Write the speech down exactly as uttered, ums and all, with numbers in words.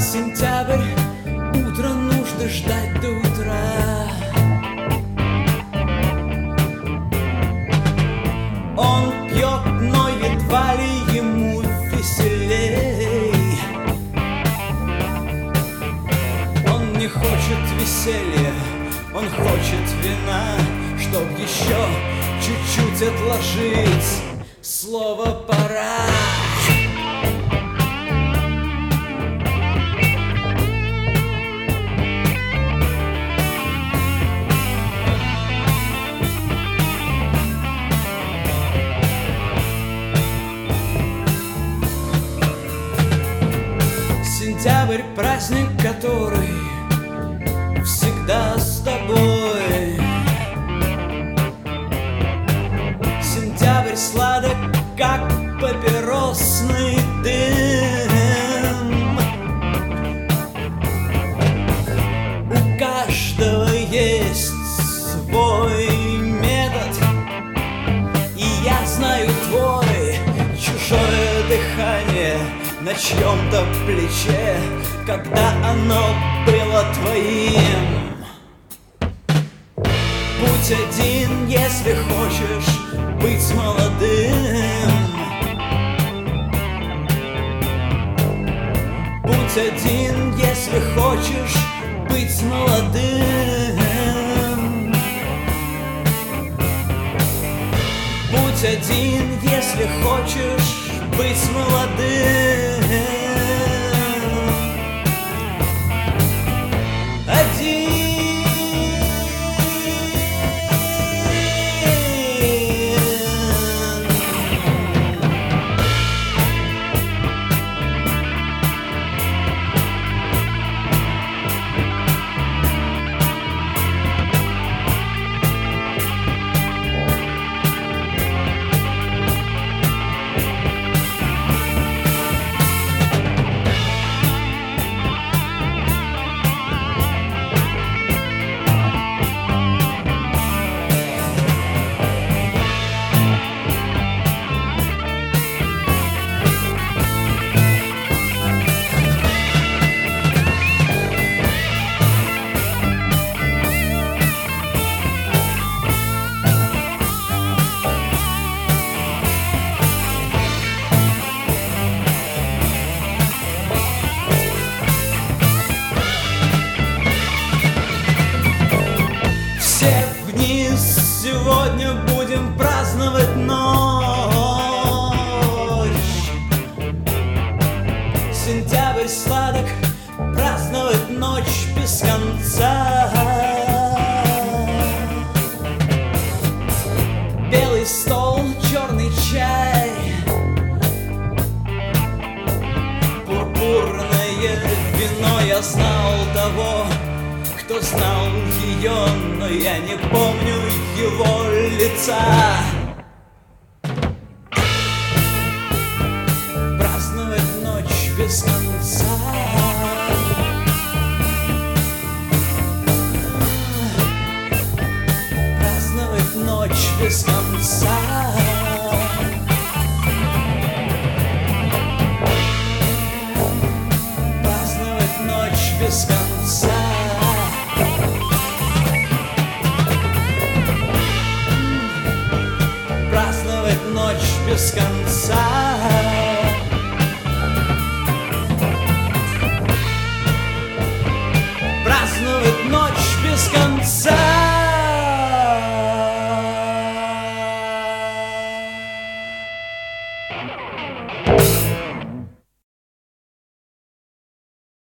Сентябрь, утро нужно ждать до утра. Он пьет, но едва ли ему веселей. Он не хочет веселья, он хочет вина, чтоб еще чуть-чуть отложить слово «пора». Сентябрь — праздник, который всегда с тобой. Сентябрь сладок, как папиросный дым. У каждого есть свой метод, и я знаю твой. Чужое дыхание на чьем-то плече, когда оно было твоим. Будь один, если хочешь быть молодым. Будь один, если хочешь быть молодым. Будь один, если хочешь быть молодым. Один. Все вниз, сегодня будем праздновать ночь. Сентябрь сладок, праздновать ночь без конца. Белый стол, черный чай, пурпурное вино. Я знал того, кто знал ее, но я не помню его лица. Праздновать ночь без конца. Праздновать ночь без конца. Праздновать ночь без конца. Праздновать ночь без конца.